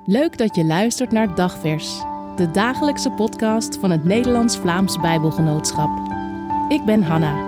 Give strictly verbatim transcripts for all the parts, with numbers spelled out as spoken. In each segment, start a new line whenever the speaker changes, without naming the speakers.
Leuk dat je luistert naar Dagvers, de dagelijkse podcast van het Nederlands-Vlaams Bijbelgenootschap. Ik ben Hanna.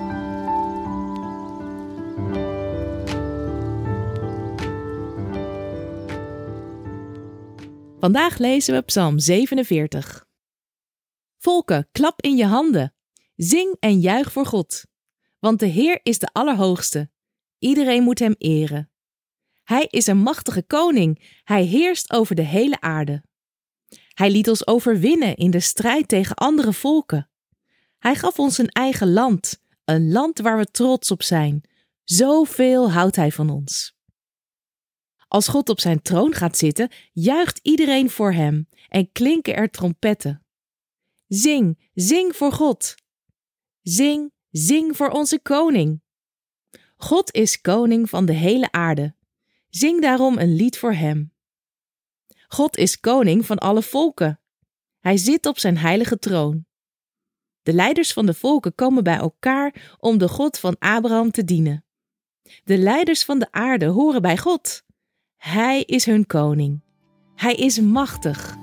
Vandaag lezen we Psalm zevenenveertig. Volken, klap in je handen. Zing en juich voor God. Want de Heer is de Allerhoogste. Iedereen moet hem eren. Hij is een machtige koning. Hij heerst over de hele aarde. Hij liet ons overwinnen in de strijd tegen andere volken. Hij gaf ons een eigen land, een land waar we trots op zijn. Zoveel houdt hij van ons. Als God op zijn troon gaat zitten, juicht iedereen voor hem en klinken er trompetten. Zing, zing voor God. Zing, zing voor onze koning. God is koning van de hele aarde. Zing daarom een lied voor hem. God is koning van alle volken. Hij zit op zijn heilige troon. De leiders van de volken komen bij elkaar om de God van Abraham te dienen. De leiders van de aarde horen bij God. Hij is hun koning. Hij is machtig.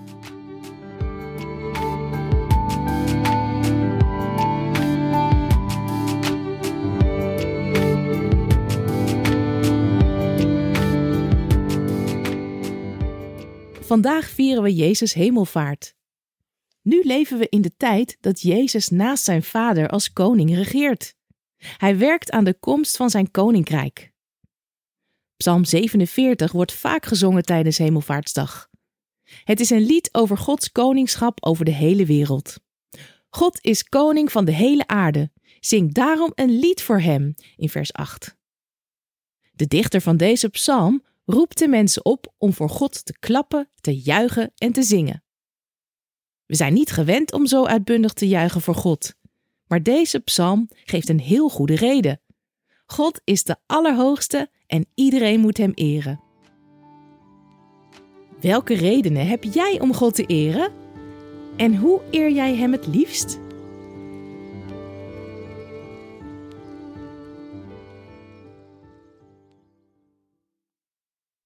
Vandaag vieren we Jezus hemelvaart. Nu leven we in de tijd dat Jezus naast zijn Vader als koning regeert. Hij werkt aan de komst van zijn koninkrijk. Psalm zevenenveertig wordt vaak gezongen tijdens Hemelvaartsdag. Het is een lied over Gods koningschap over de hele wereld. God is koning van de hele aarde. Zing daarom een lied voor hem, in vers acht. De dichter van deze psalm roept de mensen op om voor God te klappen, te juichen en te zingen. We zijn niet gewend om zo uitbundig te juichen voor God, maar deze psalm geeft een heel goede reden. God is de Allerhoogste en iedereen moet hem eren. Welke redenen heb jij om God te eren? En hoe eer jij hem het liefst?